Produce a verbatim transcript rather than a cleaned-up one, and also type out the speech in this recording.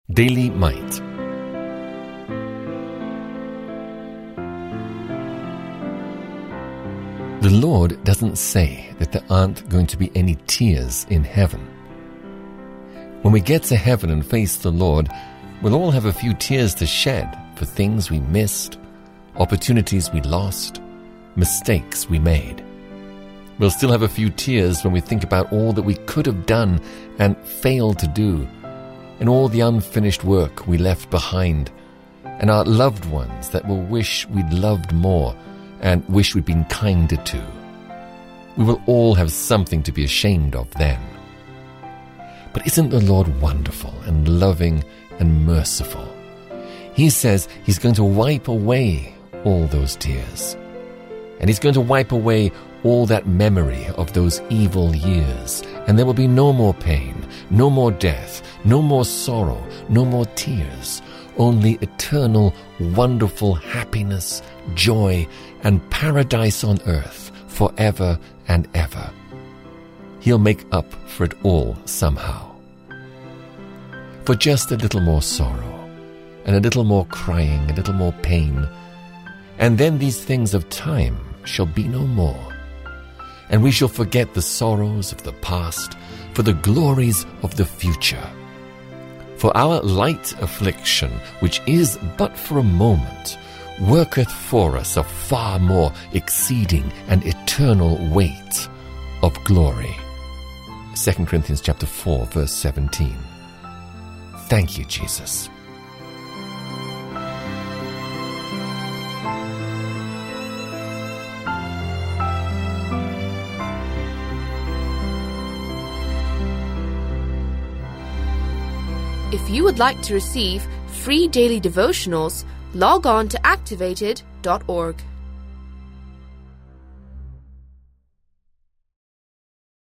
Daily Might. The Lord doesn't say that there aren't going to be any tears in heaven. When we get to heaven and face the Lord, we'll all have a few tears to shed for things we missed, opportunities we lost, mistakes we made. We'll still have a few tears when we think about all that we could have done and failed to do, and all the unfinished work we left behind, and our loved ones that will wish we'd loved more and wish we'd been kinder to. We will all have something to be ashamed of then. But isn't the Lord wonderful and loving and merciful? He says He's going to wipe away all those tears. And He's going to wipe away all that memory of those evil years. And there will be no more pain, no more death, no more sorrow, no more tears. Only eternal, wonderful happiness, joy, and paradise on earth forever and ever. He'll make up for it all somehow. For just a little more sorrow, and a little more crying, a little more pain, and then these things of time shall be no more. And we shall forget the sorrows of the past for the glories of the future. For our light affliction, which is but for a moment, worketh for us a far more exceeding and eternal weight of glory. Second Corinthians chapter four, verse seventeen. Thank you, Jesus. If you would like to receive free daily devotionals, log on to activated dot org.